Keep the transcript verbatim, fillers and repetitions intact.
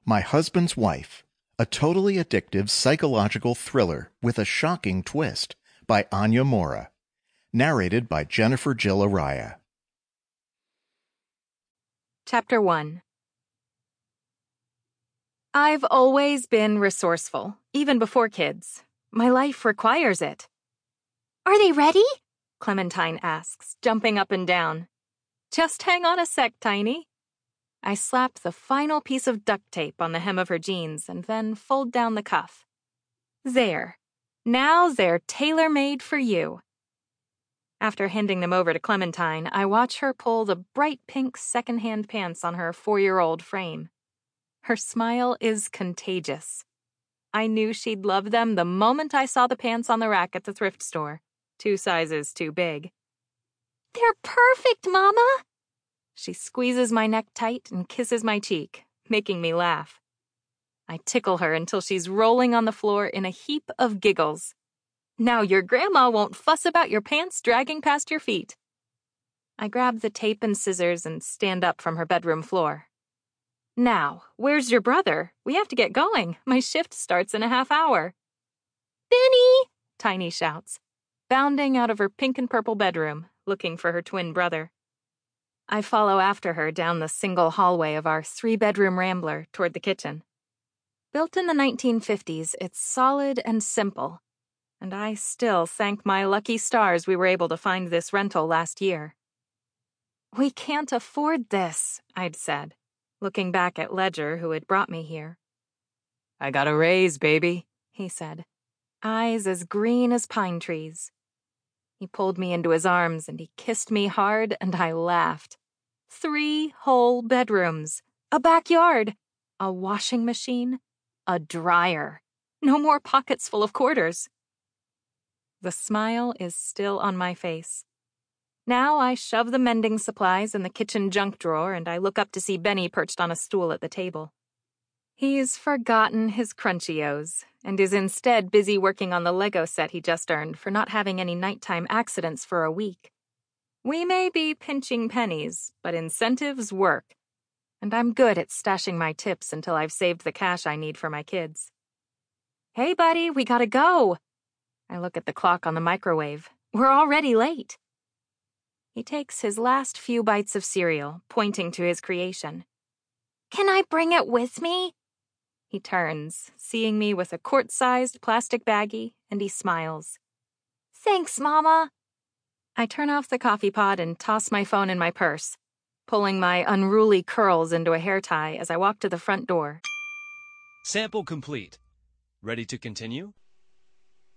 My Husband's Wife, a totally addictive psychological thriller with a shocking twist by Anya Mora. Narrated by Jennifer Jill Araya. Chapter one. I've always been resourceful, even before kids. My life requires it. Are they ready? Clementine asks, jumping up and down. Just hang on a sec, Tiny. I slap the final piece of duct tape on the hem of her jeans and then fold down the cuff. There. Now they're tailor-made for you. After handing them over to Clementine, I watch her pull the bright pink second-hand pants on her four-year-old frame. Her smile is contagious. I knew she'd love them the moment I saw the pants on the rack at the thrift store. Two sizes too big. They're perfect, Mama! She squeezes my neck tight and kisses my cheek, making me laugh. I tickle her until she's rolling on the floor in a heap of giggles. Now your grandma won't fuss about your pants dragging past your feet. I grab the tape and scissors and stand up from her bedroom floor. Now, where's your brother? We have to get going. My shift starts in a half hour. Benny! Tiny shouts, bounding out of her pink and purple bedroom, looking for her twin brother. I follow after her down the single hallway of our three-bedroom rambler toward the kitchen. Built in the nineteen fifties, it's solid and simple, and I still thank my lucky stars we were able to find this rental last year. We can't afford this, I'd said, looking back at Ledger, who had brought me here. I got a raise, baby, he said, eyes as green as pine trees. He pulled me into his arms and he kissed me hard, and I laughed. Three whole bedrooms, a backyard, a washing machine, a dryer. No more pockets full of quarters. The smile is still on my face. Now I shove the mending supplies in the kitchen junk drawer and I look up to see Benny perched on a stool at the table. He's forgotten his Crunchios and is instead busy working on the Lego set he just earned for not having any nighttime accidents for a week. We may be pinching pennies, but incentives work, and I'm good at stashing my tips until I've saved the cash I need for my kids. Hey, buddy, we gotta go. I look at the clock on the microwave. We're already late. He takes his last few bites of cereal, pointing to his creation. Can I bring it with me? He turns, seeing me with a quart-sized plastic baggie, and he smiles. Thanks, Mama. I turn off the coffee pot and toss my phone in my purse, pulling my unruly curls into a hair tie as I walk to the front door. Sample complete. Ready to continue?